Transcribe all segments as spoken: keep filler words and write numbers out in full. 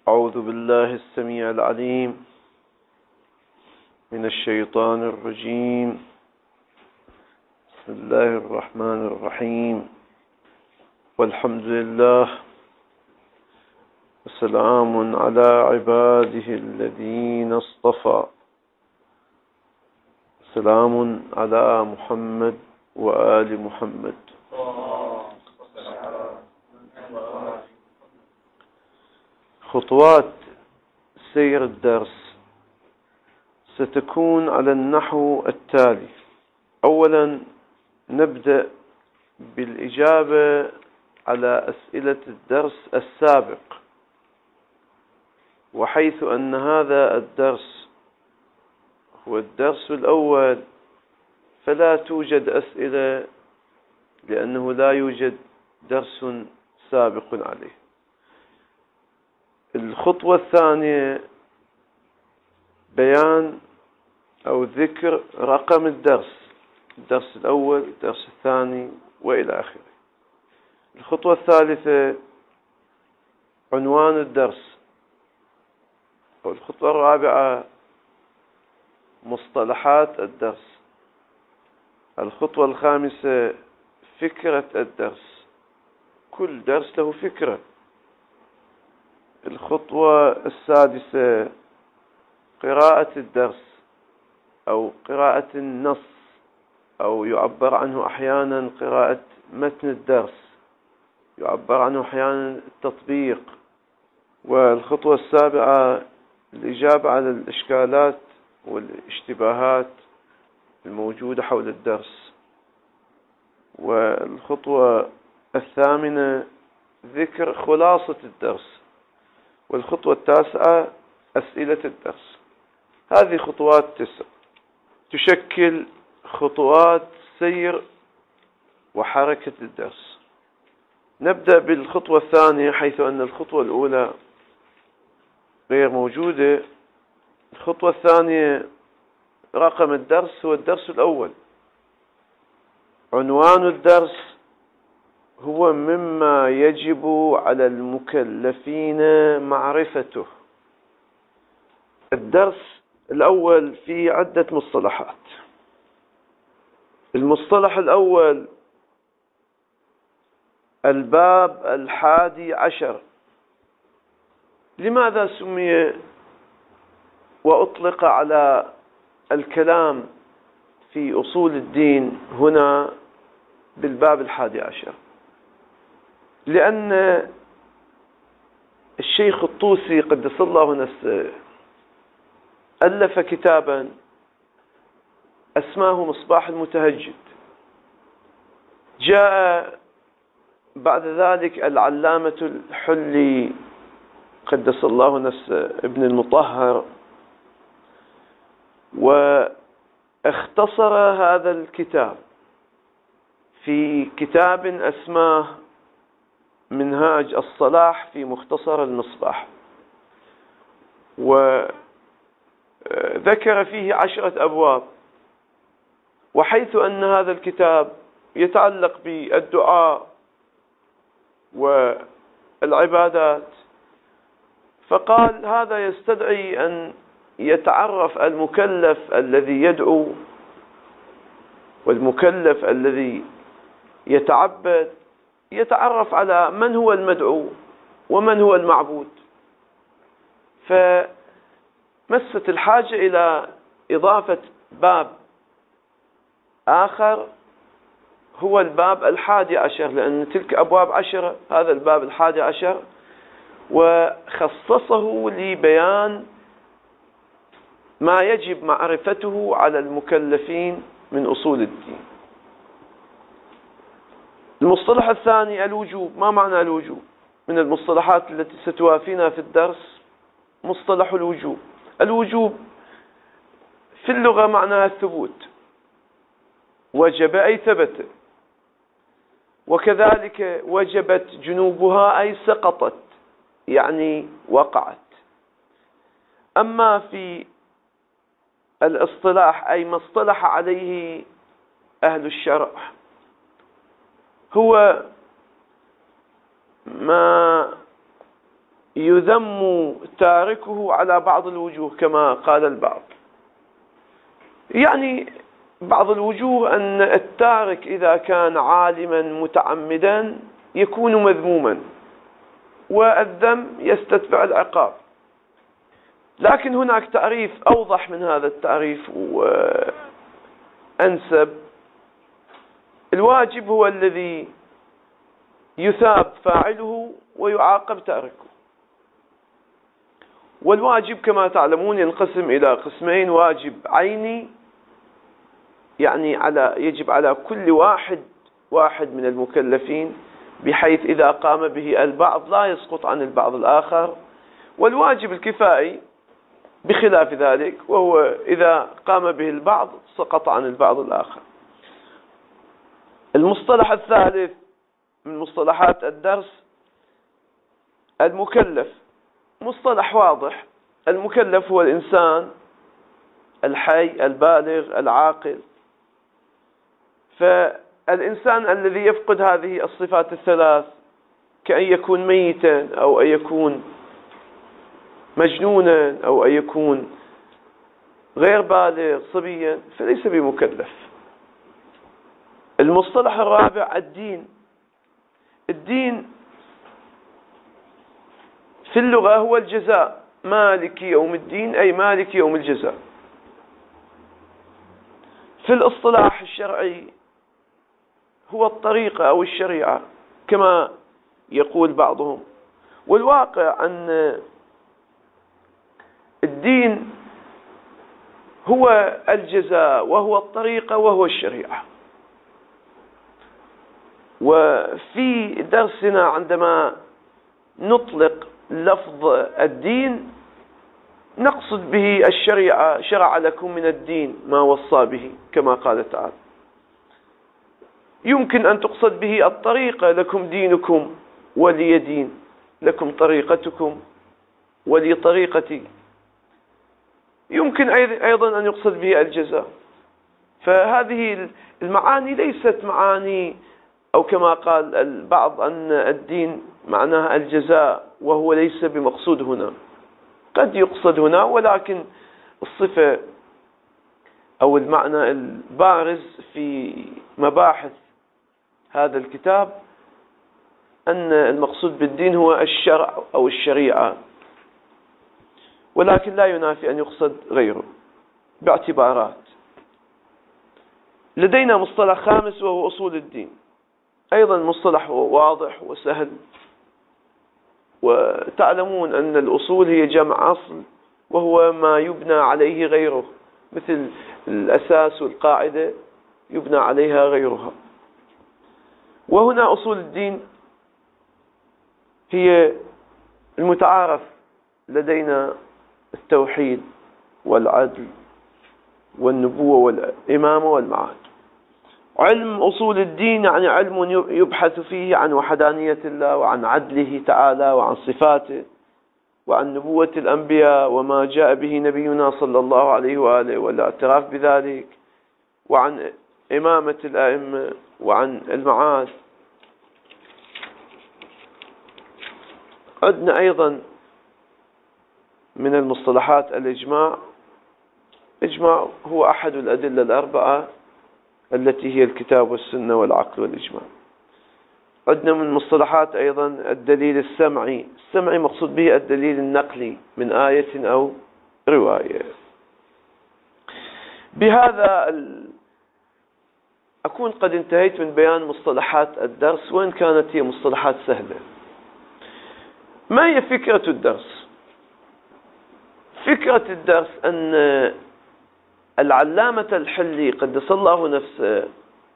أعوذ بالله السميع العليم من الشيطان الرجيم. بسم الله الرحمن الرحيم، والحمد لله، وسلام على عباده الذين اصطفى. سلام على محمد وآل محمد. خطوات سير الدرس ستكون على النحو التالي. أولا نبدأ بالإجابة على أسئلة الدرس السابق، وحيث أن هذا الدرس هو الدرس الأول فلا توجد أسئلة، لأنه لا يوجد درس سابق عليه. الخطوة الثانية بيان أو ذكر رقم الدرس، الدرس الأول، الدرس الثاني، وإلى آخره. الخطوة الثالثة عنوان الدرس، والخطوة الرابعة مصطلحات الدرس. الخطوة الخامسة فكرة الدرس، كل درس له فكرة. الخطوة السادسة قراءة الدرس أو قراءة النص، أو يعبر عنه أحيانا قراءة متن الدرس، يعبر عنه أحيانا التطبيق. والخطوة السابعة الإجابة على الإشكالات والاشتباهات الموجودة حول الدرس. والخطوة الثامنة ذكر خلاصة الدرس. والخطوة التاسعة أسئلة الدرس. هذه خطوات تسع تشكل خطوات سير وحركة الدرس. نبدأ بالخطوة الثانية، حيث أن الخطوة الأولى غير موجودة. الخطوة الثانية رقم الدرس هو الدرس الأول. عنوان الدرس هو مما يجب على المكلفين معرفته. الدرس الأول فيه عدة مصطلحات. المصطلح الأول الباب الحادي عشر. لماذا سمي وأطلق على الكلام في أصول الدين هنا بالباب الحادي عشر؟ لأن الشيخ الطوسي قدس الله نفسه ألف كتابا اسماه مصباح المتهجد. جاء بعد ذلك العلامة الحلي قدس الله نفسه ابن المطهر، واختصر هذا الكتاب في كتاب اسماه منهاج الصلاح في مختصر المصباح، وذكر فيه عشرة أبواب. وحيث أن هذا الكتاب يتعلق بالدعاء والعبادات، فقال هذا يستدعي أن يتعرف المكلف الذي يدعو والمكلف الذي يتعبد، يتعرف على من هو المدعو ومن هو المعبود. فمست الحاجة إلى إضافة باب آخر هو الباب الحادي عشر، لأن تلك أبواب عشرة، هذا الباب الحادي عشر، وخصصه لبيان ما يجب معرفته على المكلفين من أصول الدين. المصطلح الثاني الوجوب. ما معنى الوجوب؟ من المصطلحات التي ستوافينا في الدرس مصطلح الوجوب. الوجوب في اللغة معناها الثبوت، وجب أي ثبت، وكذلك وجبت جنوبها أي سقطت، يعني وقعت. أما في الاصطلاح أي ما اصطلح عليه أهل الشرع هو ما يذم تاركه على بعض الوجوه كما قال البعض. يعني بعض الوجوه أن التارك إذا كان عالما متعمدا يكون مذموما، والذم يستتبع العقاب. لكن هناك تعريف أوضح من هذا التعريف وأنسب. الواجب هو الذي يثاب فاعله ويعاقب تاركه. والواجب كما تعلمون ينقسم إلى قسمين: واجب عيني، يعني على يجب على كل واحد واحد من المكلفين بحيث إذا قام به البعض لا يسقط عن البعض الآخر. والواجب الكفائي بخلاف ذلك، وهو إذا قام به البعض سقط عن البعض الآخر. المصطلح الثالث من مصطلحات الدرس المكلف. مصطلح واضح. المكلف هو الإنسان الحي البالغ العاقل. فالإنسان الذي يفقد هذه الصفات الثلاث كأن يكون ميتا أو أن يكون مجنونا أو أن يكون غير بالغ صبيا فليس بمكلف. المصطلح الرابع الدين. الدين في اللغة هو الجزاء، مالك يوم الدين أي مالك يوم الجزاء. في الاصطلاح الشرعي هو الطريقة أو الشريعة كما يقول بعضهم. والواقع أن الدين هو الجزاء وهو الطريقة وهو الشريعة. وفي درسنا عندما نطلق لفظ الدين نقصد به الشريعة. شرع لكم من الدين ما وصى به كما قال تعالى. يمكن أن تقصد به الطريقة: لكم دينكم ولي دين، لكم طريقتكم ولي طريقتي. يمكن أيضا أن يقصد به الجزاء. فهذه المعاني ليست معاني، أو كما قال البعض أن الدين معناها الجزاء وهو ليس بمقصود هنا. قد يقصد هنا، ولكن الصفة أو المعنى البارز في مباحث هذا الكتاب أن المقصود بالدين هو الشرع أو الشريعة، ولكن لا ينافي أن يقصد غيره باعتبارات. لدينا مصطلح خامس وهو أصول الدين. أيضا مصطلح واضح وسهل. وتعلمون أن الأصول هي جمع أصل، وهو ما يبنى عليه غيره، مثل الأساس والقاعدة يبنى عليها غيرها. وهنا أصول الدين هي المتعارف لدينا: التوحيد والعدل والنبوة والإمامة والمعاد. علم أصول الدين يعني علم يبحث فيه عن وحدانية الله وعن عدله تعالى وعن صفاته وعن نبوة الأنبياء وما جاء به نبينا صلى الله عليه وآله والاعتراف بذلك، وعن إمامة الأئمة وعن المعاد. عندنا أيضا من المصطلحات الإجماع. إجماع هو أحد الأدلة الأربعة التي هي الكتاب والسنة والعقل والإجماع. عندنا من المصطلحات أيضا الدليل السمعي. السمعي مقصود به الدليل النقلي من آية أو رواية. بهذا ال... أكون قد انتهيت من بيان مصطلحات الدرس، وإن كانت هي مصطلحات سهلة. ما هي فكرة الدرس؟ فكرة الدرس أن العلامة الحلي قدس الله نفسه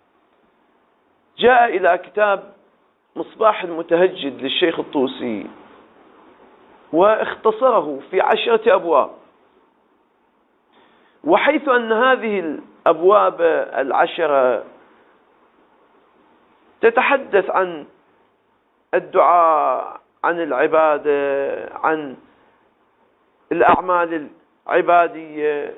جاء إلى كتاب مصباح المتهجد للشيخ الطوسي واختصره في عشرة أبواب، وحيث أن هذه الأبواب العشرة تتحدث عن الدعاء، عن العبادة، عن الأعمال العبادية،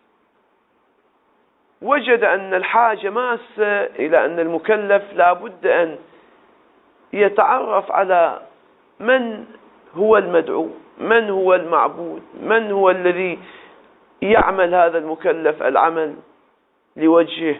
وجد أن الحاجة ماسة إلى أن المكلف لا بد أن يتعرف على من هو المدعو؟ من هو المعبود؟ من هو الذي يعمل هذا المكلف العمل لوجهه؟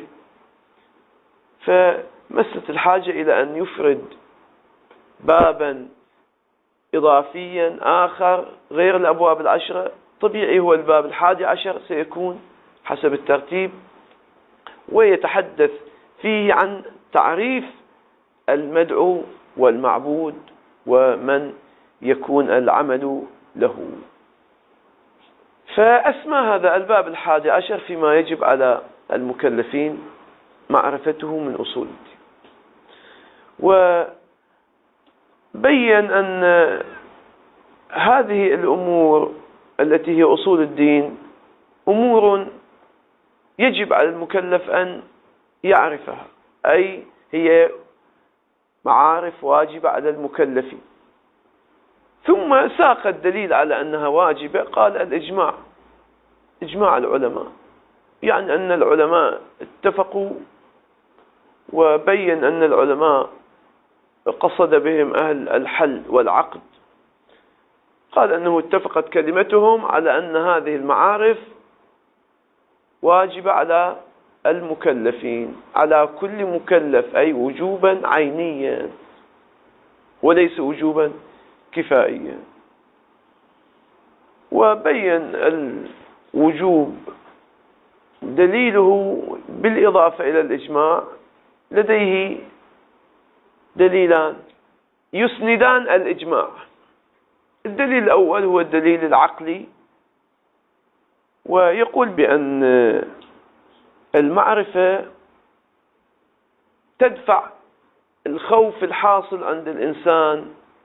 فمست الحاجة إلى أن يفرد بابا إضافيا آخر غير الأبواب العشرة. طبيعي هو الباب الحادي عشر سيكون حسب الترتيب، ويتحدث فيه عن تعريف المدعو والمعبود ومن يكون العمل له. فأسمى هذا الباب الحادي عشر فيما يجب على المكلفين معرفته من أصول الدين، وبين أن هذه الأمور التي هي أصول الدين أمور يجب على المكلف أن يعرفها، أي هي معارف واجبة على المكلفين. ثم ساق الدليل على أنها واجبة، قال الإجماع، إجماع العلماء، يعني أن العلماء اتفقوا، وبين أن العلماء قصد بهم أهل الحل والعقد، قال أنه اتفقت كلمتهم على أن هذه المعارف واجبة على المكلفين، على كل مكلف، أي وجوبا عينيا وليس وجوبا كفائيا. وبين الوجوب دليله بالإضافة إلى الإجماع، لديه دليلان يسندان الإجماع. الدليل الأول هو الدليل العقلي، ويقول بأن المعرفة تدفع الخوف الحاصل عند الإنسان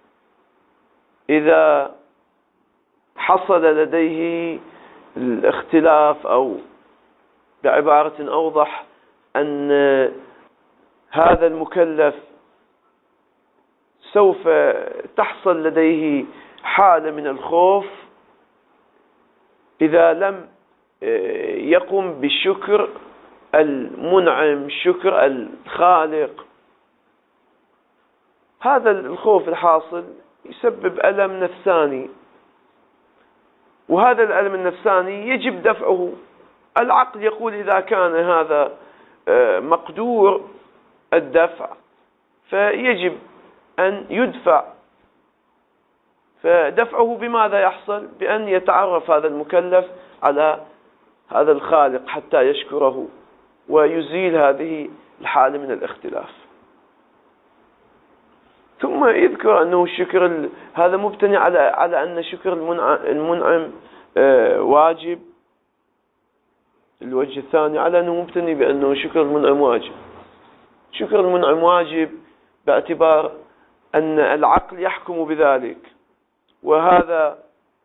إذا حصل لديه الاختلاف، أو بعبارة أوضح أن هذا المكلف سوف تحصل لديه حالة من الخوف إذا لم يقم بالشكر المنعم، شكر الخالق. هذا الخوف الحاصل يسبب ألم نفساني، وهذا الألم النفساني يجب دفعه. العقل يقول إذا كان هذا مقدور الدفع فيجب أن يدفع. فدفعه بماذا يحصل؟ بأن يتعرف هذا المكلف على هذا الخالق حتى يشكره ويزيل هذه الحالة من الاختلاف. ثم يذكر أنه الشكر هذا مبتني على على أن شكر المنعم واجب. الوجه الثاني على أنه مبتني بأنه شكر المنعم واجب. شكر المنعم واجب باعتبار أن العقل يحكم بذلك، وهذا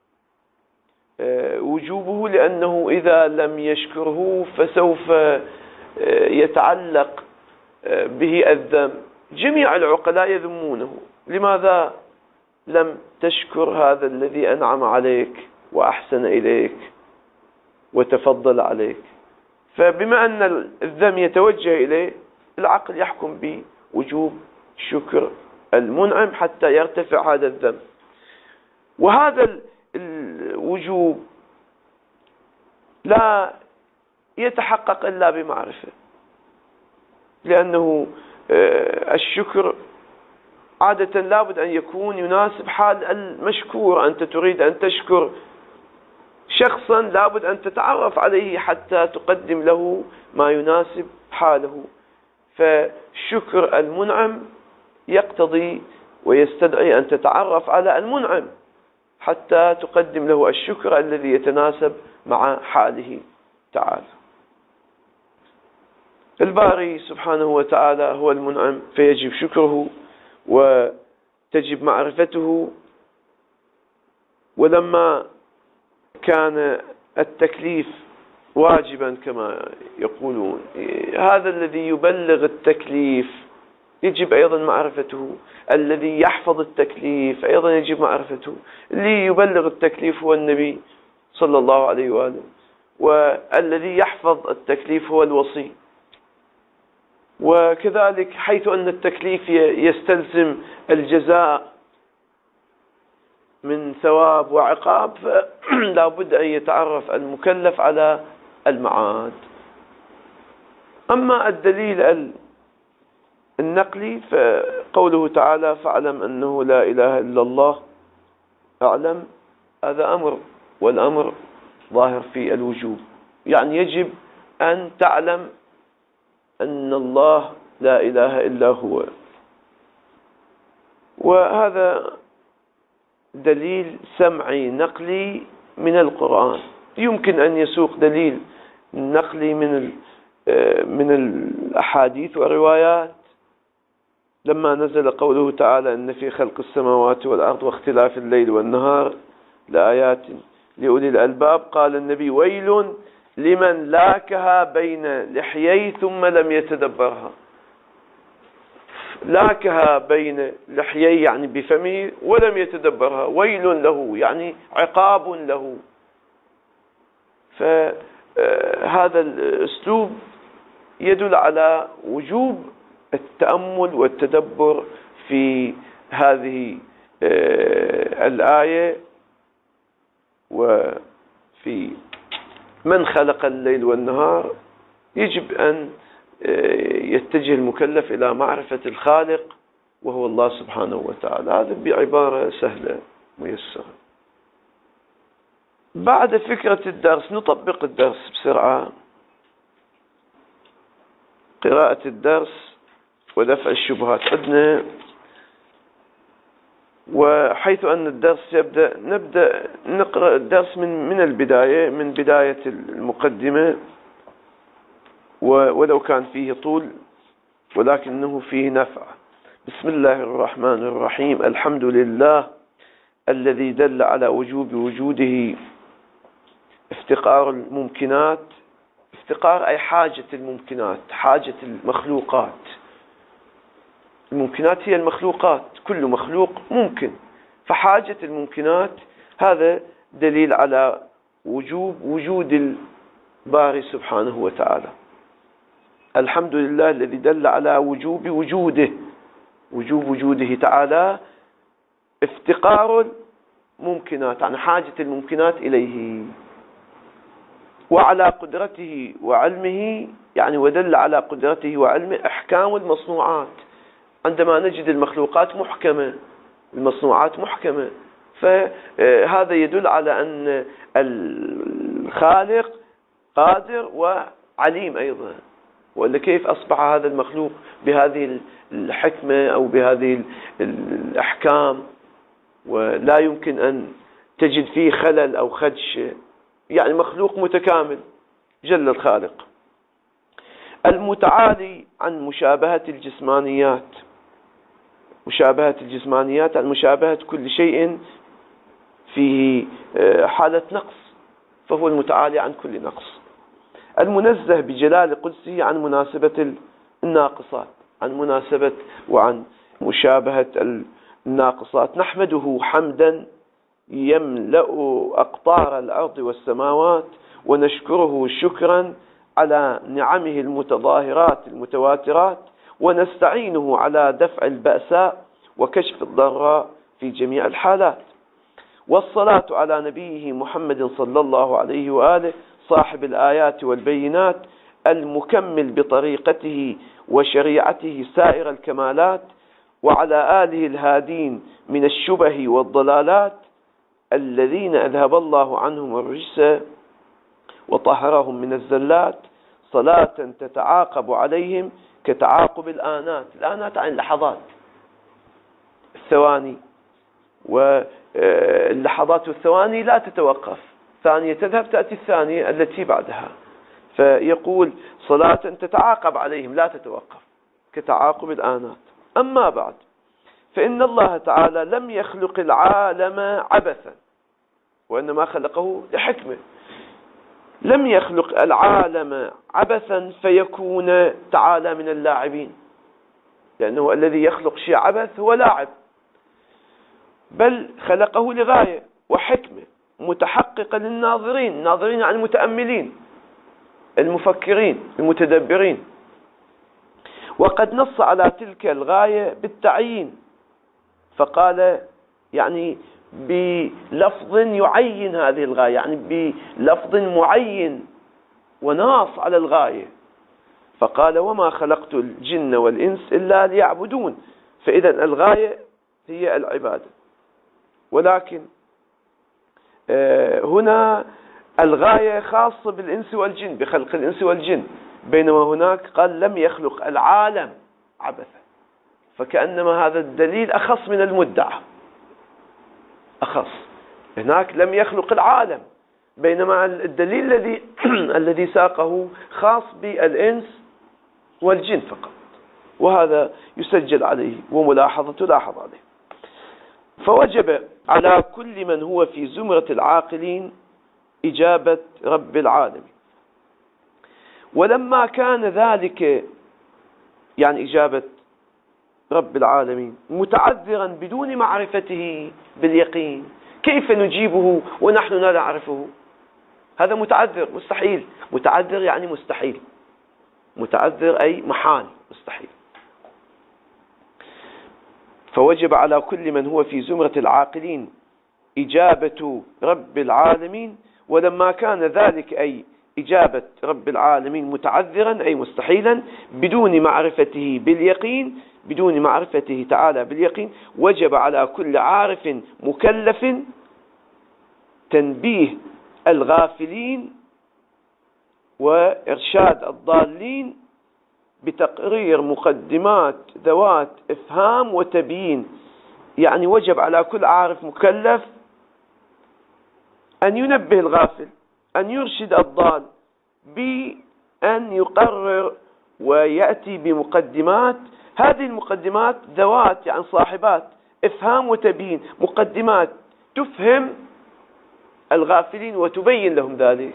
وجوبه لأنه إذا لم يشكره فسوف يتعلق به الذم. جميع العقلاء يذمونه: لماذا لم تشكر هذا الذي أنعم عليك وأحسن إليك وتفضل عليك؟ فبما أن الذم يتوجه إليه، العقل يحكم بوجوب شكر المنعم حتى يرتفع هذا الذم. وهذا الوجوب لا يتحقق إلا بمعرفة، لأنه الشكر عادة لابد أن يكون يناسب حال المشكور. أنت تريد أن تشكر شخصا، لابد أن تتعرف عليه حتى تقدم له ما يناسب حاله. فشكر المنعم يقتضي ويستدعي أن تتعرف على المنعم حتى تقدم له الشكر الذي يتناسب مع حاله تعالى. الباري سبحانه وتعالى هو المنعم، فيجب شكره وتجب معرفته. ولما كان التكليف واجبا كما يقولون، هذا الذي يبلغ التكليف يجب أيضا معرفته، الذي يحفظ التكليف أيضا يجب معرفته. اللي يبلغ التكليف هو النبي صلى الله عليه وآله، والذي يحفظ التكليف هو الوصي. وكذلك حيث أن التكليف يستلزم الجزاء من ثواب وعقاب، فلا بد أن يتعرف المكلف على المعاد. أما الدليل النقلي فقوله تعالى فاعلم أنه لا إله إلا الله، اعلم، هذا أمر، والأمر ظاهر في الوجوب، يعني يجب أن تعلم أن الله لا إله إلا هو. وهذا دليل سمعي نقلي من القرآن. يمكن أن يسوق دليل نقلي من من الأحاديث والروايات، لما نزل قوله تعالى إن في خلق السماوات والأرض واختلاف الليل والنهار لآيات لأولي الألباب، قال النبي ويل لمن لاكها بين لحيي ثم لم يتدبرها. لاكها بين لحيي يعني بفمه ولم يتدبرها، ويل له يعني عقاب له. فهذا الأسلوب يدل على وجوب التأمل والتدبر في هذه الآية، وفي من خلق الليل والنهار. يجب أن يتجه المكلف إلى معرفة الخالق وهو الله سبحانه وتعالى. هذا بعبارة سهلة ميسرة. بعد فكرة الدرس نطبق الدرس بسرعة. قراءة الدرس ودفع الشبهات عندنا، وحيث أن الدرس يبدأ نبدأ نقرأ الدرس من من البداية، من بداية المقدمة، ولو كان فيه طول ولكنه فيه نفع. بسم الله الرحمن الرحيم. الحمد لله الذي دل على وجوب وجوده. افتقار الممكنات، افتقار أي حاجة الممكنات، حاجة المخلوقات. الممكنات هي المخلوقات، كل مخلوق ممكن، فحاجة الممكنات هذا دليل على وجوب وجود الباري سبحانه وتعالى. الحمد لله الذي دل على وجوب وجوده، وجوب وجوده تعالى افتقار الممكنات عن حاجة الممكنات إليه، وعلى قدرته وعلمه، يعني ودل على قدرته وعلمه إحكام المصنوعات. عندما نجد المخلوقات محكمة، المصنوعات محكمة، فهذا يدل على أن الخالق قادر وعليم أيضا. وإلا كيف أصبح هذا المخلوق بهذه الحكمة أو بهذه الأحكام، ولا يمكن أن تجد فيه خلل أو خدش، يعني مخلوق متكامل جل الخالق. المتعالي عن مشابهة الجسمانيات، مشابهة الجسمانيات عن مشابهة كل شيء فيه حالة نقص، فهو المتعالي عن كل نقص. المنزه بجلال قدسه عن مناسبة الناقصات، عن مناسبة وعن مشابهة الناقصات. نحمده حمدا يملأ أقطار الأرض والسماوات، ونشكره شكرا على نعمه المتظاهرات المتواترات، ونستعينه على دفع البأساء وكشف الضراء في جميع الحالات. والصلاة على نبيه محمد صلى الله عليه وآله صاحب الآيات والبينات، المكمل بطريقته وشريعته سائر الكمالات، وعلى آله الهادين من الشبه والضلالات، الذين أذهب الله عنهم الرجس وطهرهم من الزلات، صلاة تتعاقب عليهم كتعاقب الآنات. الآنات عن اللحظات، الثواني، واللحظات والثواني لا تتوقف، ثانية تذهب تأتي الثانية التي بعدها، فيقول صلاة تتعاقب عليهم لا تتوقف كتعاقب الآنات. أما بعد، فإن الله تعالى لم يخلق العالم عبثا، وإنما خلقه لحكمة. لم يخلق العالم عبثا فيكون تعالى من اللاعبين، لأنه الذي يخلق شيء عبث هو لاعب، بل خلقه لغاية وحكمة متحققة للناظرين. الناظرين عن المتأملين، المفكرين، المتدبرين. وقد نص على تلك الغاية بالتعيين، فقال يعني بلفظ يعين هذه الغاية، يعني بلفظ معين وناص على الغاية. فقال وما خلقت الجن والإنس إلا ليعبدون، فإذا الغاية هي العبادة. ولكن هنا الغاية خاصة بالإنس والجن، بخلق الإنس والجن، بينما هناك قال لم يخلق العالم عبثا، فكأنما هذا الدليل أخص من المدعى، أخص. هناك لم يخلق العالم، بينما الدليل الذي الذي ساقه خاص بالإنس والجن فقط، وهذا يسجل عليه وملاحظة تلاحظ عليه. فوجب على كل من هو في زمرة العاقلين إجابة رب العالمين. ولما كان ذلك، يعني إجابة رب العالمين، متعذرا بدون معرفته باليقين، كيف نجيبه ونحن لا نعرفه؟ هذا متعذر، مستحيل. متعذر يعني مستحيل، متعذر أي محال، مستحيل. فوجب على كل من هو في زمرة العاقلين إجابة رب العالمين. ولما كان ذلك أي إجابة رب العالمين متعذرا أي مستحيلا بدون معرفته باليقين، بدون معرفته تعالى باليقين، وجب على كل عارف مكلف تنبيه الغافلين وإرشاد الضالين بتقرير مقدمات ذوات إفهام وتبيين. يعني وجب على كل عارف مكلف أن ينبه الغافل، أن يرشد الضال، بأن يقرر ويأتي بمقدمات. هذه المقدمات ذوات يعني صاحبات إفهام وتبيين، مقدمات تفهم الغافلين وتبين لهم ذلك.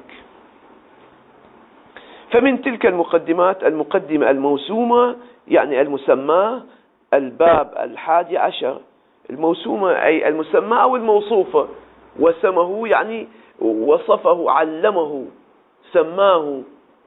فمن تلك المقدمات المقدمة الموسومة، يعني المسمى الباب الحادي عشر. الموسومة أي المسمى أو الموصوفة، وسمه يعني وصفه، علمه، سماه،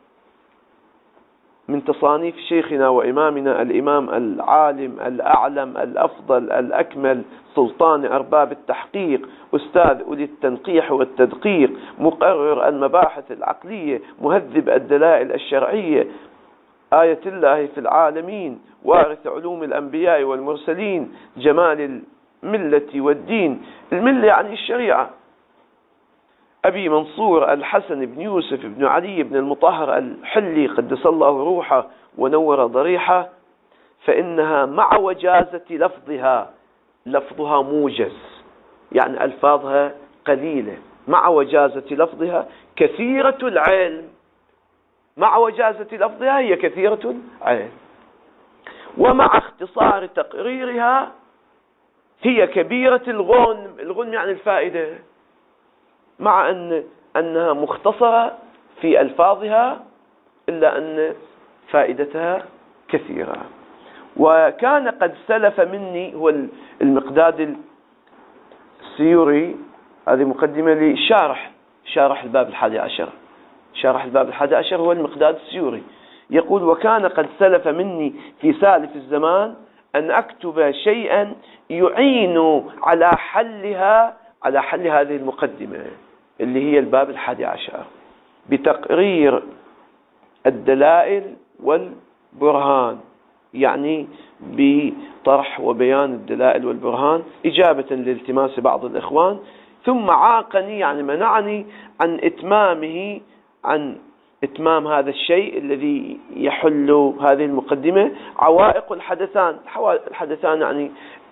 من تصانيف شيخنا وإمامنا الإمام العالم الأعلم الأفضل الأكمل، سلطان أرباب التحقيق، أستاذ أولي التنقيح والتدقيق، مقرر المباحث العقلية، مهذب الدلائل الشرعية، آية الله في العالمين، وارث علوم الأنبياء والمرسلين، جمال الملة والدين. الملة يعني الشريعة. أبي منصور الحسن بن يوسف بن علي بن المطهر الحلي قدس الله روحه ونور ضريحه، فإنها مع وجازة لفظها، لفظها موجز يعني ألفاظها قليلة، مع وجازة لفظها كثيرة العلم، مع وجازة لفظها هي كثيرة العلم، ومع اختصار تقريرها هي كبيرة الغنم. الغنم يعني الفائدة، مع أن أنها مختصرة في ألفاظها إلا أن فائدتها كثيرة. وكان قد سلف مني، هو المقداد السيوري، هذه مقدمة لشارح شارح الباب الحادي عشر، شارح الباب الحادي عشر هو المقداد السيوري، يقول وكان قد سلف مني في سالف الزمان أن أكتب شيئا يعين على حلها، على حل هذه المقدمة اللي هي الباب الحادي عشر، بتقرير الدلائل والبرهان، يعني بطرح وبيان الدلائل والبرهان إجابة لالتماس بعض الإخوان. ثم عاقني يعني منعني عن إتمامه، عن إتمام هذا الشيء الذي يحل هذه المقدمة، عوائق الحدثان. الحدثان يعني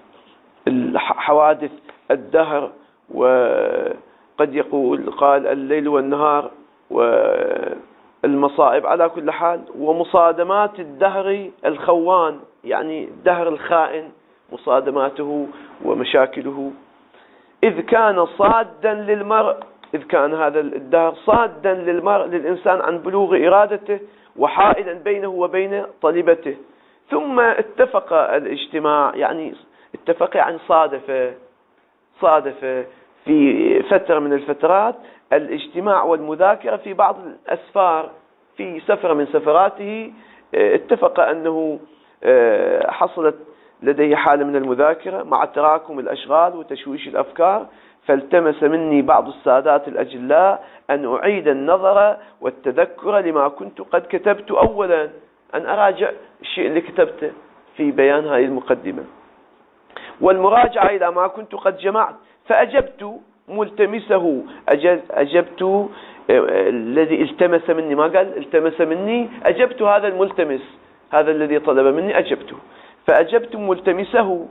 حوادث الدهر، وقد يقول قال الليل والنهار والمصائب على كل حال، ومصادمات الدهر الخوان، يعني الدهر الخائن، مصادماته ومشاكله. إذ كان صادا للمرء، إذ كان هذا الدهر صادا للمرء للإنسان عن بلوغ إرادته، وحائلا بينه وبين طلبته. ثم اتفق الاجتماع، يعني اتفق يعني صادف صادف في فترة من الفترات الاجتماع والمذاكرة في بعض الأسفار. في سفرة من سفراته اتفق أنه حصلت لديه حالة من المذاكرة مع تراكم الأشغال وتشويش الأفكار، فالتمس مني بعض السادات الأجلاء أن أعيد النظر والتذكر لما كنت قد كتبت أولا، أن أراجع الشيء اللي كتبته في بيان هذه المقدمة، والمراجعة إلى ما كنت قد جمعت. فأجبت ملتمسه، أجبت الذي التمس مني، ما قال التمس مني، أجبت هذا الملتمس، هذا الذي طلب مني أجبته. فأجبت ملتمسه،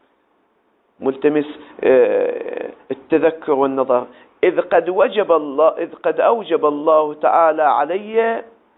ملتمس التذكر والنظر، إذ قد وجب الله إذ قد أوجب الله تعالى علي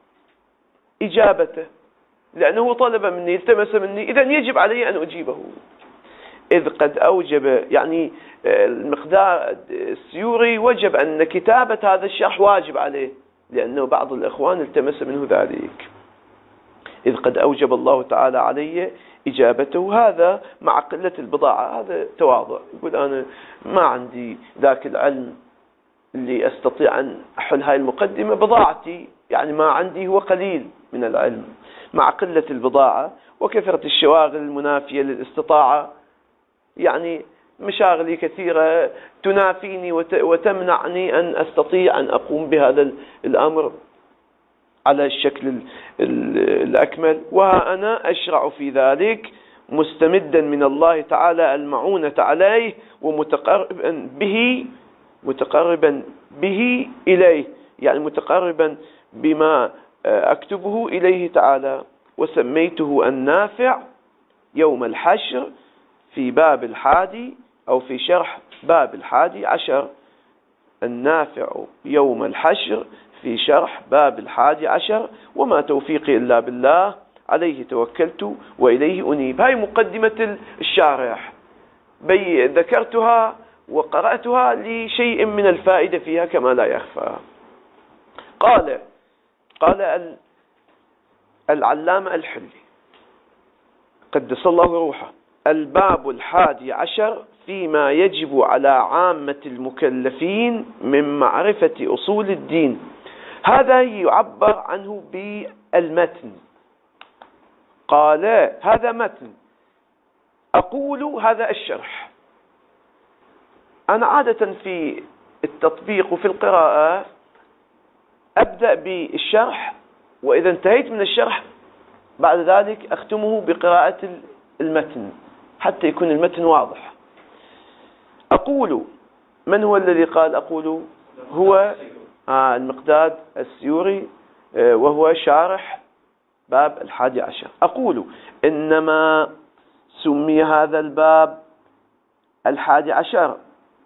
إجابته، لأنه طلب مني، التمس مني، إذن يجب علي أن أجيبه. إذ قد أوجب، يعني المقداد السيوري وجب أن كتابة هذا الشرح واجب عليه، لأنه بعض الإخوان التمس منه ذلك. إذ قد أوجب الله تعالى علي إجابته، هذا مع قلة البضاعة، هذا تواضع، يقول أنا ما عندي ذاك العلم اللي أستطيع أن أحل هاي المقدمة، بضاعتي يعني ما عندي هو قليل من العلم، مع قلة البضاعة وكثرة الشواغل المنافية للاستطاعة، يعني مشاغلي كثيرة تنافيني وتمنعني أن أستطيع أن أقوم بهذا الأمر على الشكل الأكمل، وها أنا أشرع في ذلك مستمدا من الله تعالى المعونة عليه، ومتقربا به متقربا به إليه، يعني متقربا بما أكتبه إليه تعالى. وسميته النافع يوم الحشر في باب الحادي، أو في شرح باب الحادي عشر، النافع يوم الحشر في شرح باب الحادي عشر، وما توفيقي إلا بالله عليه توكلت وإليه أنيب. هاي مقدمة الشارح، بي ذكرتها وقرأتها لشيء من الفائدة فيها كما لا يخفى. قال قال العلامة الحلي قدس الله روحه: الباب الحادي عشر فيما يجب على عامة المكلفين من معرفة أصول الدين. هذا يعبر عنه بالمتن. قال هذا متن، أقول هذا الشرح. أنا عادة في التطبيق وفي القراءة أبدأ بالشرح، وإذا انتهيت من الشرح بعد ذلك أختمه بقراءة المتن حتى يكون المتن واضح. أقول، من هو الذي قال أقول؟ هو آه المقداد السيوري، آه وهو شارح باب الحادي عشر. أقول إنما سمي هذا الباب الحادي عشر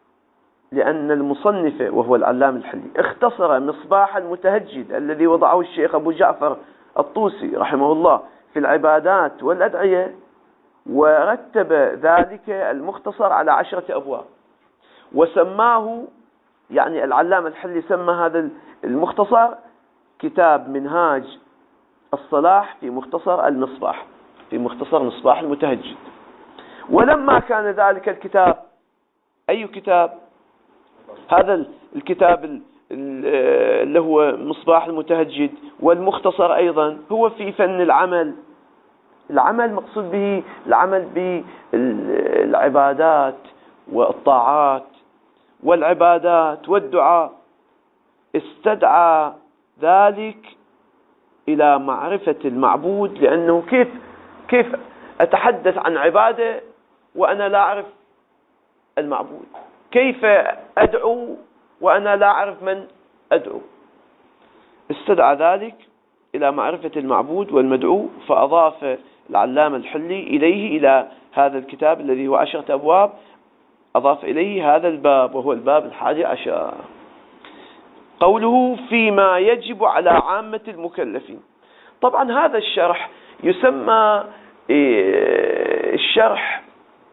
لأن المصنف وهو العلام الحلي اختصر مصباح المتهجد الذي وضعه الشيخ أبو جعفر الطوسي رحمه الله في العبادات والأدعية، ورتب ذلك المختصر على عشرة أبواب، وسماه، يعني العلام الحلي سمى هذا المختصر كتاب منهاج الصلاح في مختصر المصباح، في مختصر مصباح المتهجد. ولما كان ذلك الكتاب، أي كتاب؟ هذا الكتاب اللي هو مصباح المتهجد، والمختصر أيضا هو في فن العمل. العمل مقصود به العمل بالعبادات والطاعات والعبادات والدعاء. استدعى ذلك إلى معرفة المعبود، لأنه كيف كيف أتحدث عن عبادة وأنا لا أعرف المعبود؟ كيف أدعو وأنا لا أعرف من أدعو؟ استدعى ذلك إلى معرفة المعبود والمدعو، فأضاف العلامة الحلي إليه، إلى هذا الكتاب الذي هو عشرة أبواب، أضاف إليه هذا الباب وهو الباب الحادي عشر. قوله فيما يجب على عامة المكلفين. طبعا هذا الشرح يسمى الشرح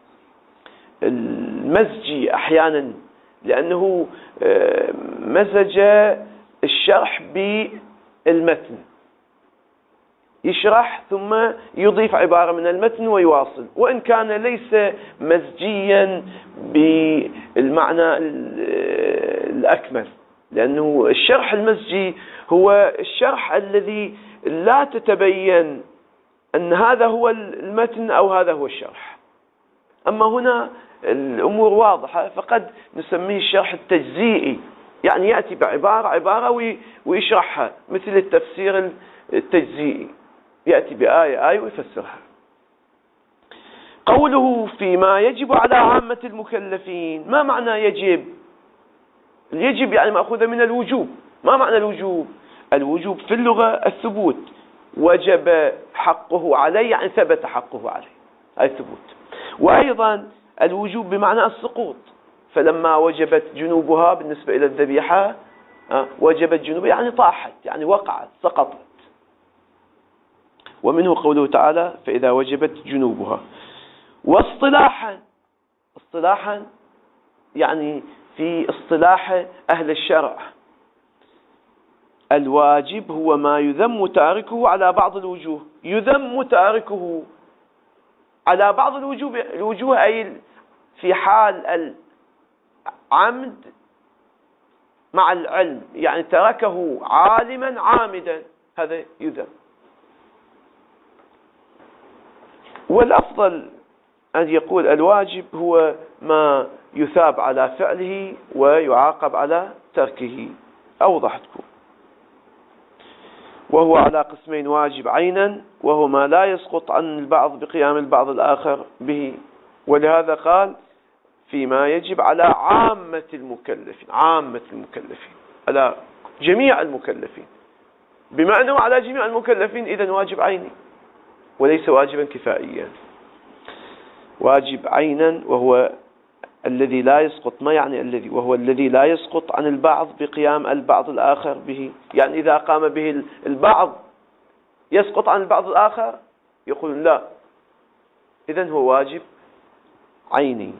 المزجي أحيانا، لأنه مزج الشرح بالمتن، يشرح ثم يضيف عبارة من المتن ويواصل، وإن كان ليس مزجيا بالمعنى الأكمل، لأنه الشرح المزجي هو الشرح الذي لا تتبين أن هذا هو المتن أو هذا هو الشرح. أما هنا الأمور واضحة، فقد نسميه الشرح التجزيئي، يعني يأتي بعبارة عبارة ويشرحها، مثل التفسير التجزيئي، يأتي بآية آية ويفسرها. قوله فيما يجب على عامة المكلفين، ما معنى يجب؟ يجب يعني مأخوذة من الوجوب. ما معنى الوجوب؟ الوجوب في اللغة الثبوت، وجب حقه عليه يعني ثبت حقه عليه، هذا ثبوت. وأيضا الوجوب بمعنى السقوط، فلما وجبت جنوبها بالنسبة إلى الذبيحة وجبت جنوبها يعني طاحت، يعني وقعت، سقطت. ومنه قوله تعالى فإذا وجبت جنوبها. واصطلاحا، اصطلاحا يعني في اصطلاح أهل الشرع، الواجب هو ما يذم تاركه على بعض الوجوه. يذم تاركه على بعض الوجوه، الوجوه أي في حال العمد مع العلم، يعني تركه عالما عامدا، هذا يذم. والأفضل أن يقول الواجب هو ما يثاب على فعله ويعاقب على تركه، أوضح تكون. وهو على قسمين: واجب عينا، وهو ما لا يسقط عن البعض بقيام البعض الآخر به. ولهذا قال فيما يجب على عامة المكلفين، عامة المكلفين على جميع المكلفين، بمعنى على جميع المكلفين، إذن واجب عيني وليس واجبا كفائيا. واجب عينا وهو الذي لا يسقط. ما يعني الذي؟ وهو الذي لا يسقط عن البعض بقيام البعض الآخر به، يعني إذا قام به البعض يسقط عن البعض الآخر، يقول لا، إذن هو واجب عيني.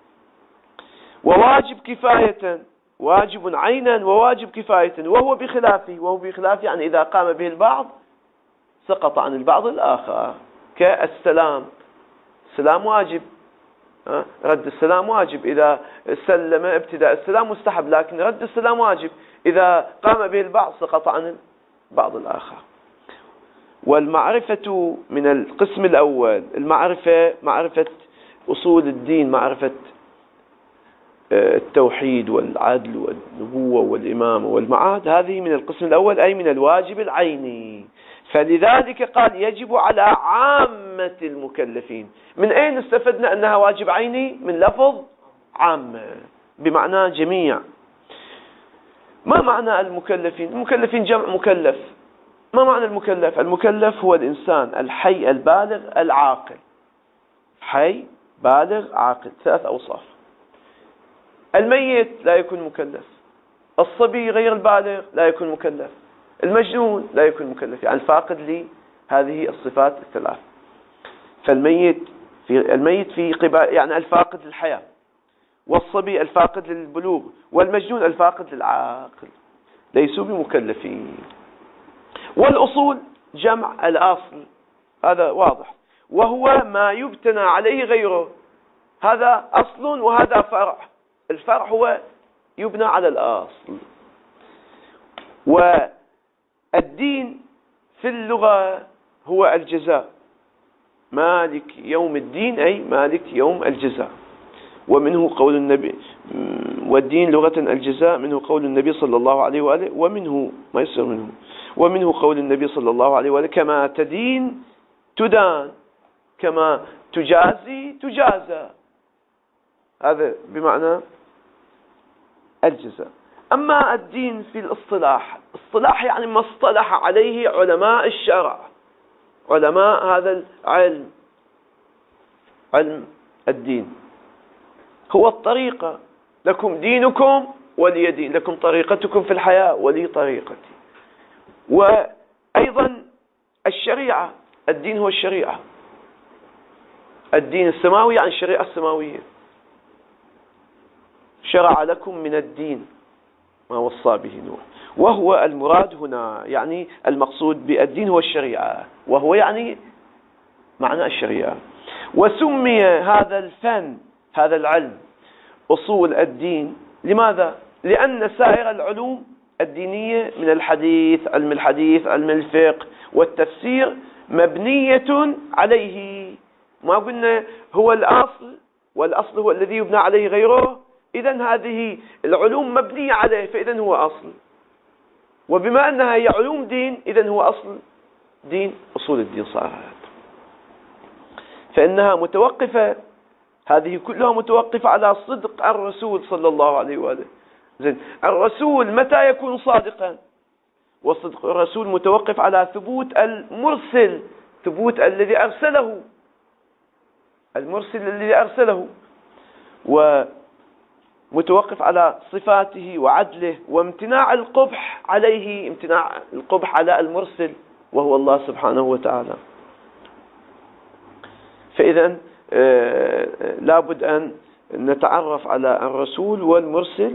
وواجب كفاية، واجب عينا وواجب كفاية، وهو بخلافه. وهو بخلافه يعني إذا قام به البعض سقط عن البعض الآخر، كالسلام. السلام واجب، رد السلام واجب، إذا سلم ابتداء السلام مستحب، لكن رد السلام واجب. إذا قام به البعض سقط عن البعض الآخر. والمعرفة من القسم الأول، المعرفة معرفة أصول الدين، معرفة التوحيد والعدل والنبوة والإمامة والمعاد، هذه من القسم الأول، أي من الواجب العيني. فلذلك قال يجب على عامة المكلفين. من أين استفدنا أنها واجب عيني؟ من لفظ عامة بمعنى جميع. ما معنى المكلفين؟ المكلفين جمع مكلف. ما معنى المكلف؟ المكلف هو الإنسان الحي البالغ العاقل. حي بالغ عاقل، ثلاث أوصاف. الميت لا يكون مكلف، الصبي غير البالغ لا يكون مكلف، المجنون لا يكون مكلف، يعني الفاقد لهذه الصفات الثلاث. فالميت في الميت في قبال، يعني الفاقد للحياة، والصبي الفاقد للبلوغ، والمجنون الفاقد للعاقل، ليسوا بمكلفين. والأصول جمع الأصل، هذا واضح، وهو ما يبتنى عليه غيره. هذا أصل وهذا فرع. الفرع هو يبنى على الأصل. والدين في اللغة هو الجزاء، مالك يوم الدين أي مالك يوم الجزاء. ومنه قول النبي، والدين لغة الجزاء، منه قول النبي صلى الله عليه وآله، ومنه ما يصير منه ومنه قول النبي صلى الله عليه وآله كما تدين تدان، كما تجازي تجازى. هذا بمعنى الجزاء. أما الدين في الاصطلاح، اصطلاح يعني ما اصطلح عليه علماء الشرع، علماء هذا العلم، علم الدين هو الطريقة. لكم دينكم ولي دين، لكم طريقتكم في الحياة ولي طريقتي. وأيضا الشريعة، الدين هو الشريعة، الدين السماوي يعني الشريعة السماوية. شرع لكم من الدين ما وصى به نوح، وهو المراد هنا، يعني المقصود بالدين هو الشريعة، وهو يعني معنى الشريعة. وسمي هذا الفن، هذا العلم، أصول الدين. لماذا؟ لأن سائر العلوم الدينية من الحديث، علم الحديث، علم الفقه والتفسير، مبنية عليه. ما قلنا هو الأصل، والأصل هو الذي يبنى عليه غيره، إذن هذه العلوم مبنية عليه، فإذن هو أصل. وبما أنها هي علوم دين، إذن هو أصل دين، أصول الدين صارت. فإنها متوقفة، هذه كلها متوقفة على صدق الرسول صلى الله عليه وآله. زين، الرسول متى يكون صادقا؟ وصدق الرسول متوقف على ثبوت المرسل، ثبوت الذي أرسله، المرسل الذي أرسله، ومتوقف على صفاته وعدله، وامتناع القبح عليه، امتناع القبح على المرسل وهو الله سبحانه وتعالى. فإذا لابد أن نتعرف على الرسول والمرسل.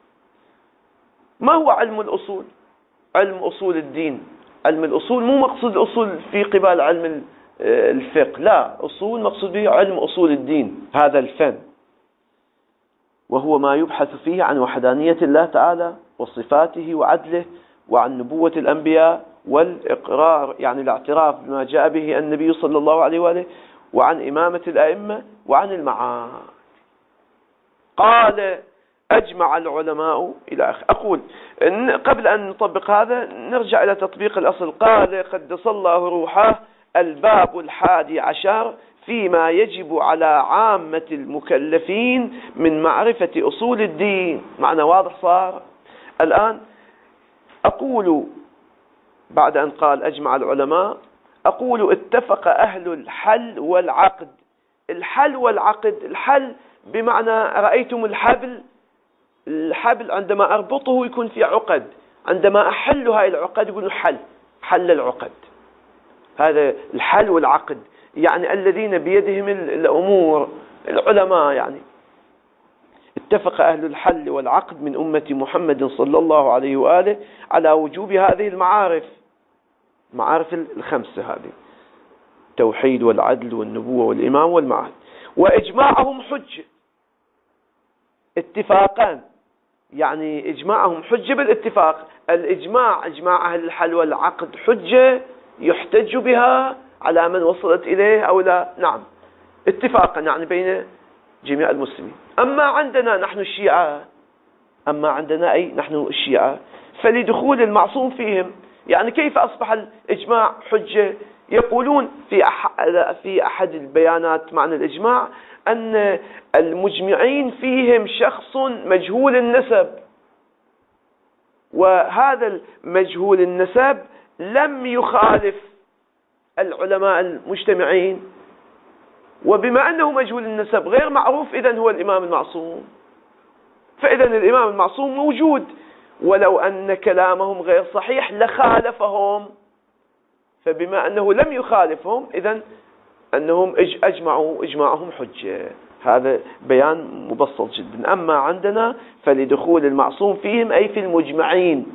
ما هو علم الأصول؟ علم أصول الدين. علم الأصول مو مقصود أصول في قبال علم الفقه، لا، أصول مقصود به علم أصول الدين، هذا الفن، وهو ما يبحث فيه عن وحدانية الله تعالى وصفاته وعدله، وعن نبوة الأنبياء والإقرار، يعني الاعتراف بما جاء به النبي صلى الله عليه وآله، وعن إمامة الأئمة، وعن المعاد. قال أجمع العلماء إلى آخره. أقول إن قبل أن نطبق هذا نرجع إلى تطبيق الأصل. قال قدس الله روحه: الباب الحادي عشر فيما يجب على عامة المكلفين من معرفة أصول الدين. معنى واضح صار الآن. أقول بعد أن قال أجمع العلماء، أقول اتفق أهل الحل والعقد. الحل والعقد، الحل بمعنى رأيتم الحبل، الحبل عندما أربطه يكون في عقد، عندما أحل هاي العقد يقولوا حل، حل العقد. هذا الحل والعقد، يعني الذين بيدهم الأمور، العلماء. يعني اتفق أهل الحل والعقد من أمة محمد صلى الله عليه وآله على وجوب هذه المعارف، المعارف الخمسة هذه: التوحيد والعدل والنبوة والإمام والمعاد. وإجماعهم حجة، اتفاقان، يعني إجماعهم حجة بالاتفاق. الإجماع، إجماع أهل الحل والعقد، حجة يحتج بها على من وصلت إليه أو لا، نعم، اتفاقا يعني بين جميع المسلمين. أما عندنا نحن الشيعة، أما عندنا أي نحن الشيعة فلدخول المعصوم فيهم. يعني كيف أصبح الإجماع حجة؟ يقولون في في أحد البيانات معنى الإجماع أن المجمعين فيهم شخص مجهول النسب، وهذا المجهول النسب لم يخالف العلماء المجتمعين، وبما أنه مجهول النسب غير معروف، إذن هو الإمام المعصوم. فإذن الإمام المعصوم موجود، ولو أن كلامهم غير صحيح لخالفهم، فبما أنه لم يخالفهم إذن أنهم أجمعوا إجماعهم حجة. هذا بيان مبسط جدا. أما عندنا فلدخول المعصوم فيهم أي في المجمعين.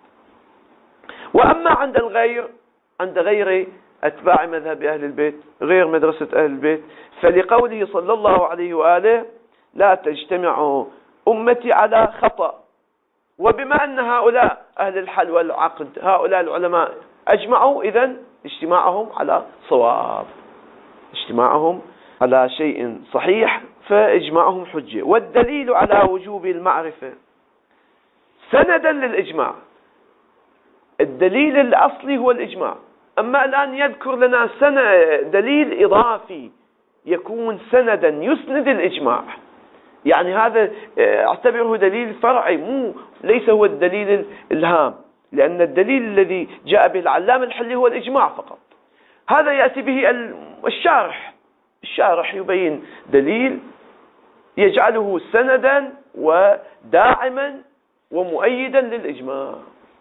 وأما عند الغير، عند غير أتباع مذهب أهل البيت، غير مدرسة أهل البيت، فلقوله صلى الله عليه وآله: لا تجتمع أمتي على خطأ. وبما أن هؤلاء أهل الحل والعقد، هؤلاء العلماء أجمعوا، إذن اجتماعهم على صواب، اجتماعهم على شيء صحيح، فإجماعهم حجة. والدليل على وجوب المعرفة سندا للإجماع، الدليل الأصلي هو الإجماع. أما الآن يذكر لنا سنة دليل إضافي يكون سندا يسند الإجماع، يعني هذا اعتبره دليل فرعي، مو ليس هو الدليل الهام، لأن الدليل الذي جاء به العلامة الحلي هو الإجماع فقط. هذا يأتي به الشارح، الشارح يبين دليل يجعله سندا وداعما ومؤيدا للإجماع.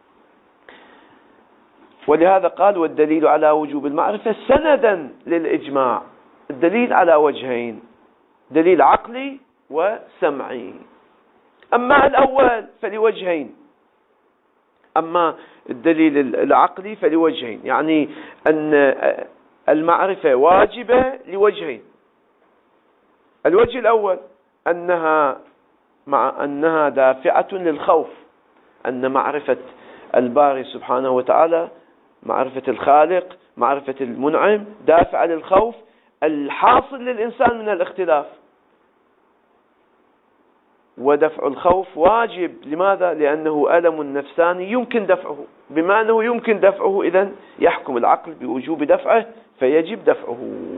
ولهذا قال: والدليل على وجوب المعرفة سندا للإجماع. الدليل على وجهين: دليل عقلي وسمعي. أما الأول فلوجهين، أما الدليل العقلي فلوجهين، يعني أن المعرفة واجبة لوجهين. الوجه الأول أنها مع أنها دافعة للخوف، أن معرفة الباري سبحانه وتعالى، معرفة الخالق، معرفة المنعم دافع للخوف الحاصل للإنسان من الاختلاف. ودفع الخوف واجب. لماذا؟ لأنه ألم نفساني يمكن دفعه. بما أنه يمكن دفعه إذن يحكم العقل بوجوب دفعه، فيجب دفعه.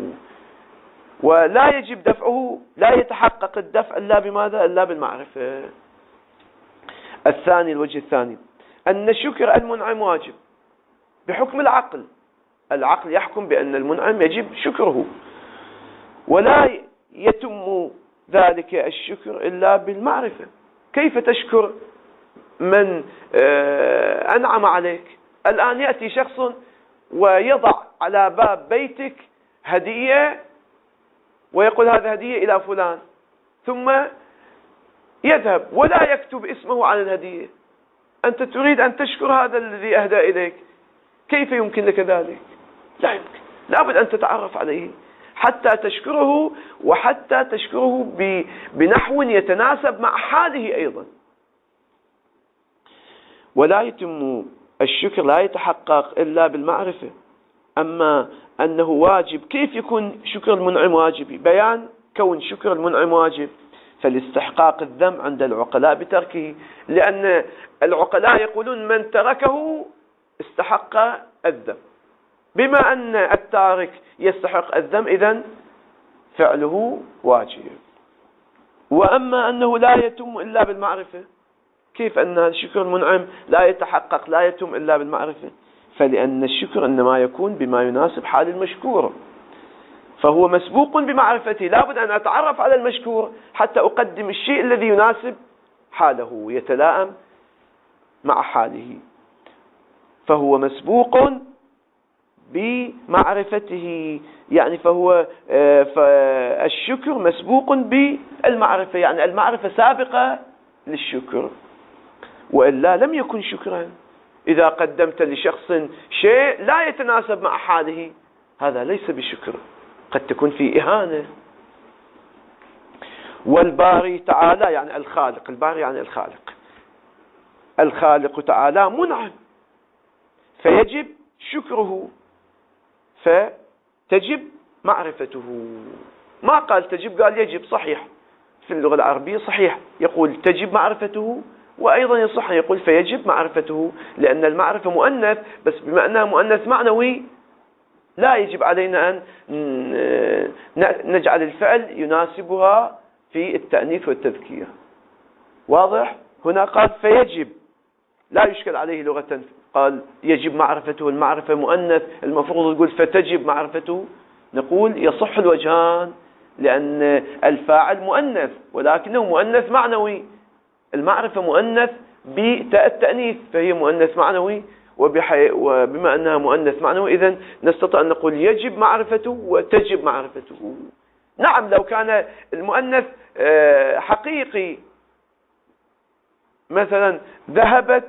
ولا يجب دفعه، لا يتحقق الدفع إلا بماذا؟ إلا بالمعرفة. الثاني، الوجه الثاني، أن شكر المنعم واجب بحكم العقل. العقل يحكم بأن المنعم يجب شكره، ولا يتم ذلك الشكر إلا بالمعرفة. كيف تشكر من أنعم عليك؟ الآن يأتي شخص ويضع على باب بيتك هدية ويقول هذه هدية إلى فلان، ثم يذهب ولا يكتب اسمه على الهدية. أنت تريد أن تشكر هذا الذي أهدى إليك، كيف يمكن لك ذلك؟ لا يمكن. لابد أن تتعرف عليه حتى تشكره، وحتى تشكره بنحو يتناسب مع حاله أيضا. ولا يتم الشكر، لا يتحقق إلا بالمعرفة. أما أنه واجب، كيف يكون شكر المنعم واجب؟ بيان كون شكر المنعم واجب فلاستحقاق الذم عند العقلاء بتركه، لأن العقلاء يقولون من تركه استحق الذم. بما أن التارك يستحق الذم إذن فعله واجب. وأما أنه لا يتم إلا بالمعرفة، كيف أن شكر المنعم لا يتحقق، لا يتم إلا بالمعرفة؟ فلأن الشكر إنما يكون بما يناسب حال المشكور، فهو مسبوق بمعرفتي. لابد أن أتعرف على المشكور حتى أقدم الشيء الذي يناسب حاله يتلائم مع حاله، فهو مسبوق بمعرفته. يعني فهو فالشكر مسبوق بالمعرفة، يعني المعرفة سابقة للشكر، وإلا لم يكن شكرا. إذا قدمت لشخص شيء لا يتناسب مع حاله هذا ليس بشكر، قد تكون فيه إهانة. والباري تعالى يعني الخالق، الباري يعني الخالق، الخالق تعالى منعم فيجب شكره، فتجب معرفته. ما قال تجب، قال يجب. صحيح في اللغة العربية صحيح يقول تجب معرفته، وأيضا يصح أن يقول فيجب معرفته، لأن المعرفة مؤنث، بس بما أنها مؤنث معنوي لا يجب علينا أن نجعل الفعل يناسبها في التأنيث والتذكير. واضح؟ هنا قال فيجب، لا يشكل عليه لغة. قال يجب معرفته، المعرفة مؤنث، المفروض يقول فتجب معرفته. نقول يصح الوجهان، لأن الفاعل مؤنث ولكنه مؤنث معنوي. المعرفة مؤنث بتاء التأنيث فهي مؤنث معنوي، وبما أنها مؤنث معنوي إذن نستطيع أن نقول يجب معرفته وتجب معرفته. نعم لو كان المؤنث حقيقي، مثلا ذهبت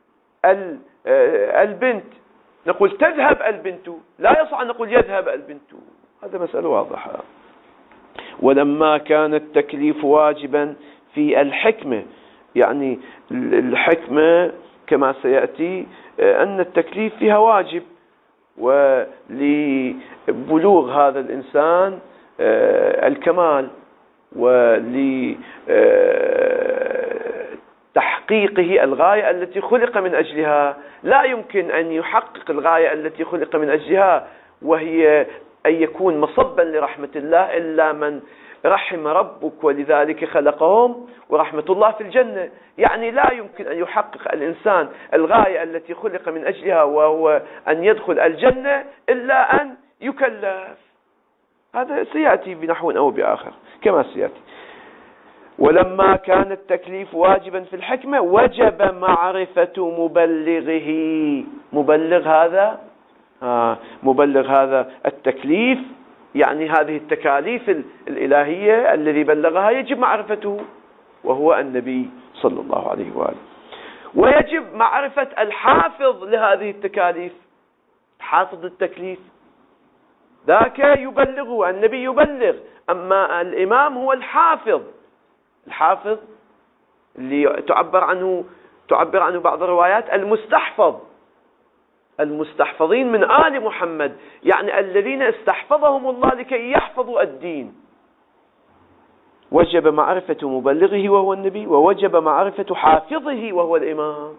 البنت، نقول تذهب البنت، لا يصح أن نقول يذهب البنت. هذا مسألة واضحة. ولما كان التكليف واجبا في الحكمة، يعني الحكمة كما سيأتي أن التكليف فيها واجب، ولبلوغ هذا الإنسان الكمال ولتحقيقه الغاية التي خلق من أجلها. لا يمكن أن يحقق الغاية التي خلق من أجلها وهي أن يكون مصبا لرحمة الله إلا من رحم ربك ولذلك خلقهم، ورحمة الله في الجنة. يعني لا يمكن أن يحقق الإنسان الغاية التي خلق من أجلها وهو أن يدخل الجنة إلا أن يكلف. هذا سيأتي بنحو أو بآخر كما سيأتي. ولما كان التكليف واجبا في الحكمة وجب معرفة مبلغه. مبلغ هذا آه مبلغ هذا التكليف، يعني هذه التكاليف الإلهية الذي بلغها يجب معرفته، وهو النبي صلى الله عليه وآله. ويجب معرفة الحافظ لهذه التكاليف، حافظ التكليف ذاك يبلغه، النبي يبلغ، أما الإمام هو الحافظ. الحافظ اللي تعبر عنه تعبر عنه بعض الروايات المستحفظ، المستحفظين من آل محمد، يعني الذين استحفظهم الله لكي يحفظوا الدين. وجب معرفة مبلغه وهو النبي، ووجب معرفة حافظه وهو الإمام،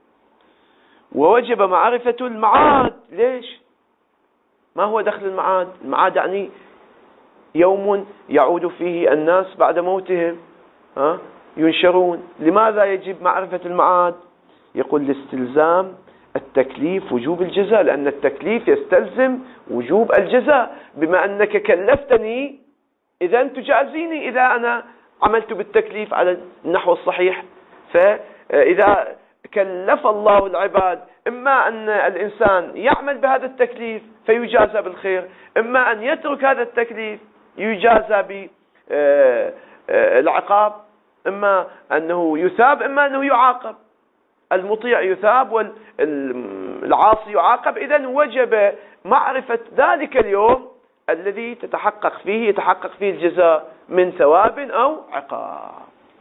ووجب معرفة المعاد. ليش؟ ما هو دخل المعاد؟ المعاد يعني يوم يعود فيه الناس بعد موتهم، ها ينشرون. لماذا يجب معرفة المعاد؟ يقول لاستلزام التكليف وجوب الجزاء، لأن التكليف يستلزم وجوب الجزاء. بما أنك كلفتني إذا تجازيني إذا أنا عملت بالتكليف على النحو الصحيح. فإذا كلف الله العباد إما أن الإنسان يعمل بهذا التكليف فيجازى بالخير، إما أن يترك هذا التكليف يجازى بالعقاب، إما أنه يثاب إما أنه يعاقب. المطيع يثاب والعاصي يعاقب. إذن وجب معرفة ذلك اليوم الذي تتحقق فيه يتحقق فيه الجزاء من ثواب أو عقاب.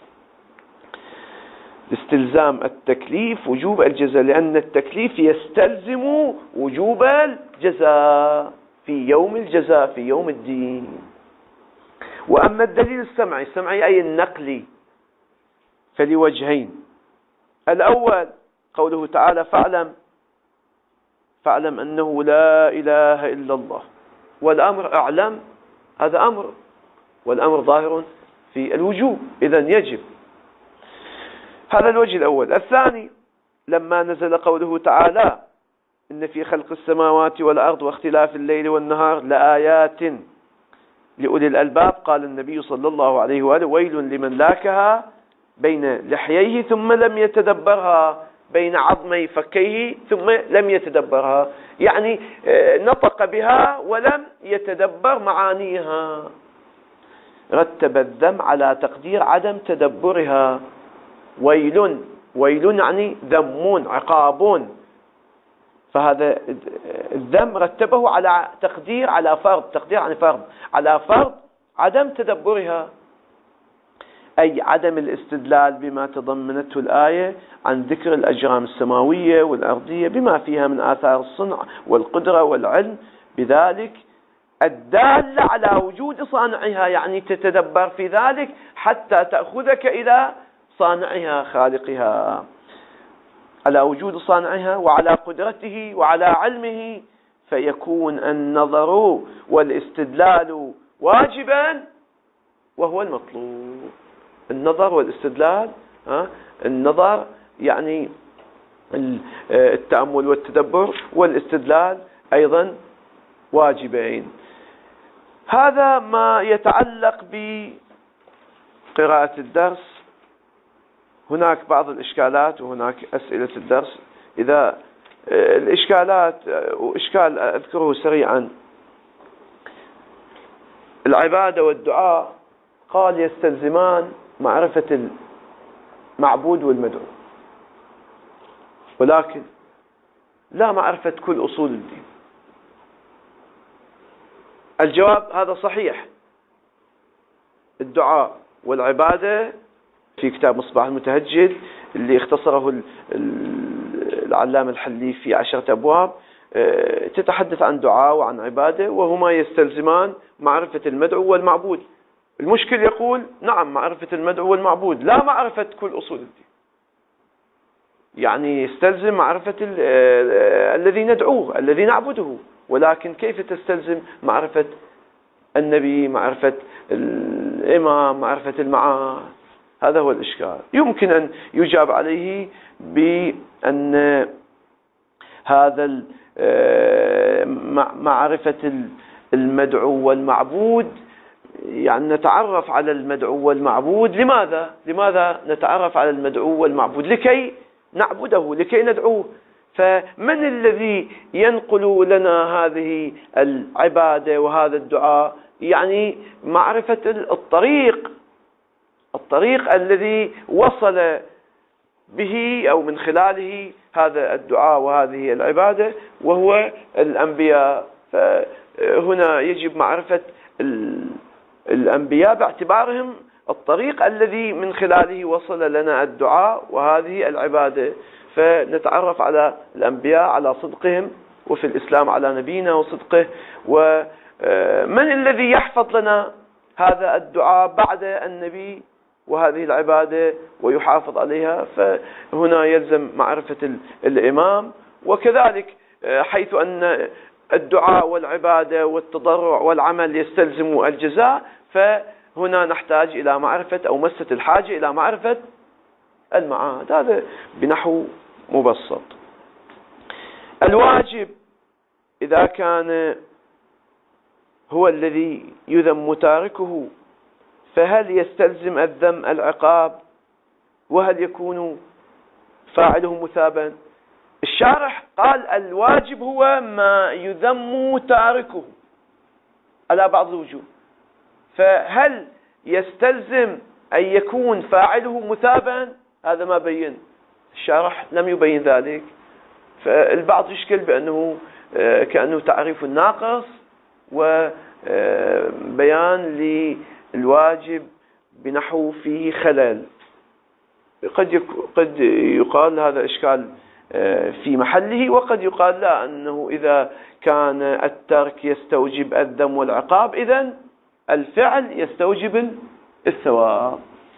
استلزام التكليف وجوب الجزاء، لأن التكليف يستلزم وجوب الجزاء في يوم الجزاء في يوم الدين. وأما الدليل السمعي، السمعي أي النقلي، فلوجهين. الأول قوله تعالى فاعلم فاعلم أنه لا إله إلا الله، والأمر أعلم، هذا أمر، والأمر ظاهر في الوجوب، إذن يجب. هذا الوجه الأول. الثاني لما نزل قوله تعالى إن في خلق السماوات والأرض واختلاف الليل والنهار لآيات لأولي الألباب، قال النبي صلى الله عليه وآله ويل لمن لاكها بين لحييه ثم لم يتدبرها، بين عظمي فكيه ثم لم يتدبرها، يعني نطق بها ولم يتدبر معانيها. رتب الذم على تقدير عدم تدبرها. ويل، ويل يعني ذم عقاب، فهذا الذم رتبه على تقدير على فرض، تقدير عن فرض، على فرض عدم تدبرها، أي عدم الاستدلال بما تضمنته الآية عن ذكر الأجرام السماوية والأرضية بما فيها من آثار الصنع والقدرة والعلم بذلك الدال على وجود صانعها، يعني تتدبر في ذلك حتى تأخذك إلى صانعها خالقها، على وجود صانعها وعلى قدرته وعلى علمه، فيكون النظر والاستدلال واجبا وهو المطلوب. النظر والاستدلال، النظر يعني التأمل والتدبر، والاستدلال أيضا واجبين. هذا ما يتعلق بقراءة الدرس. هناك بعض الإشكالات وهناك أسئلة الدرس. إذا الإشكالات وإشكال أذكره سريعا، العبادة والدعاء قال يستلزمان معرفة المعبود والمدعو، ولكن لا معرفة كل أصول الدين. الجواب هذا صحيح. الدعاء والعبادة في كتاب مصباح المتهجد اللي اختصره العلامة الحلي في عشرة أبواب تتحدث عن دعاء وعن عبادة، وهما يستلزمان معرفة المدعو والمعبود. المشكل يقول نعم معرفة المدعو والمعبود، لا معرفة كل أصول الدين، يعني يستلزم معرفة الذي ندعوه الذي نعبده، ولكن كيف تستلزم معرفة النبي، معرفة الإمام، معرفة المعاد؟ هذا هو الإشكال. يمكن أن يجاب عليه بأن هذا معرفة المدعو والمعبود، يعني نتعرف على المدعو والمعبود. لماذا؟ لماذا نتعرف على المدعو والمعبود؟ لكي نعبده، لكي ندعوه. فمن الذي ينقل لنا هذه العبادة وهذا الدعاء؟ يعني معرفة الطريق، الطريق الذي وصل به أو من خلاله هذا الدعاء وهذه العبادة، وهو الأنبياء. فهنا يجب معرفة الأنبياء باعتبارهم الطريق الذي من خلاله وصل لنا الدعاء وهذه العبادة. فنتعرف على الأنبياء على صدقهم، وفي الإسلام على نبينا وصدقه، ومن الذي يحفظ لنا هذا الدعاء بعد النبي وهذه العبادة ويحافظ عليها. فهنا يلزم معرفة الإمام، وكذلك حيث أن الدعاء والعبادة والتضرع والعمل يستلزم الجزاء، فهنا نحتاج إلى معرفة أو مسة الحاجة إلى معرفة المعاد. هذا بنحو مبسط. الواجب إذا كان هو الذي يذم تاركه، فهل يستلزم الذم العقاب؟ وهل يكون فاعله مثابا؟ الشارح قال الواجب هو ما يذم تاركه على بعض الوجوه، فهل يستلزم أن يكون فاعله مثابا؟ هذا ما بين الشارح، لم يبين ذلك. فالبعض يشكل بأنه كأنه تعريف ناقص وبيان للواجب بنحو فيه خلل. قد قد يقال هذا إشكال في محله، وقد يقال لا، أنه إذا كان الترك يستوجب الذم والعقاب، إذن الفعل يستوجب الثواب.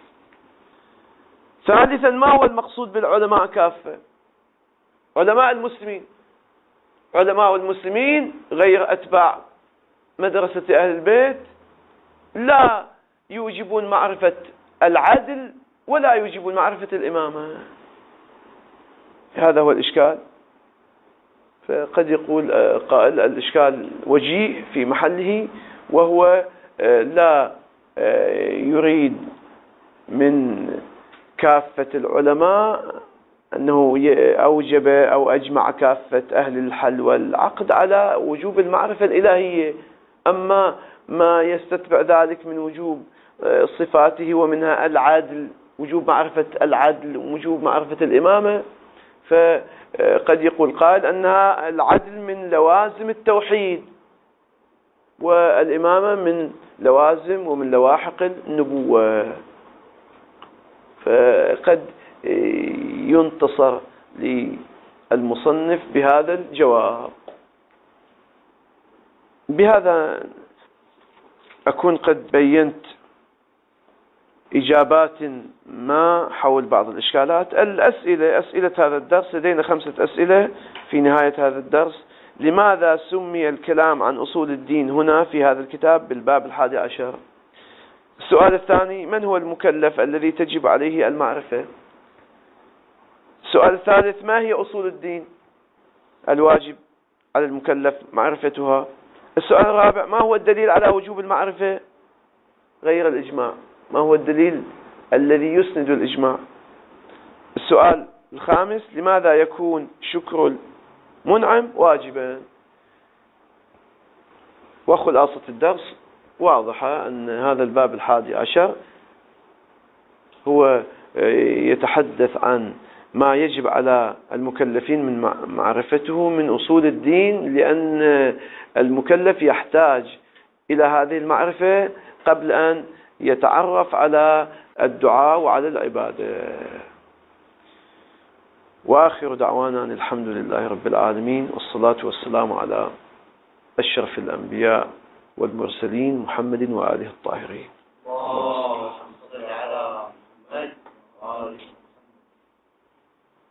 ثالثا، ما هو المقصود بالعلماء كافة؟ علماء المسلمين، علماء المسلمين غير أتباع مدرسة أهل البيت لا يوجبون معرفة العدل ولا يوجبون معرفة الإمامة. هذا هو الإشكال. فقد يقول قائل الإشكال وجيه في محله، وهو لا يريد من كافة العلماء أنه أوجب أو أجمع كافة أهل الحل والعقد على وجوب المعرفة الإلهية، أما ما يستتبع ذلك من وجوب صفاته ومنها العدل، وجوب معرفة العدل ووجوب معرفة الإمامة، فقد يقول قائل أنها العدل من لوازم التوحيد، والإمامة من لوازم ومن لواحق النبوة. فقد ينتصر للمصنف بهذا الجواب. بهذا أكون قد بينت إجابات ما حول بعض الإشكالات. الأسئلة، أسئلة هذا الدرس، لدينا خمسة أسئلة في نهاية هذا الدرس. لماذا سمي الكلام عن أصول الدين هنا في هذا الكتاب بالباب الحادي عشر؟ السؤال الثاني، من هو المكلف الذي تجب عليه المعرفة؟ السؤال الثالث، ما هي أصول الدين الواجب على المكلف معرفتها؟ السؤال الرابع، ما هو الدليل على وجوب المعرفة غير الإجماع؟ ما هو الدليل الذي يسند الإجماع؟ السؤال الخامس، لماذا يكون شكر المنعم واجبا؟ وخلاصة الدرس واضحة أن هذا الباب الحادي عشر هو يتحدث عن ما يجب على المكلفين من معرفته من أصول الدين، لأن المكلف يحتاج إلى هذه المعرفة قبل أن يتعرف على الدعاء وعلى العبادة. وآخر دعوانا الحمد لله رب العالمين، والصلاة والسلام على أشرف الأنبياء والمرسلين محمد وآله الطاهرين.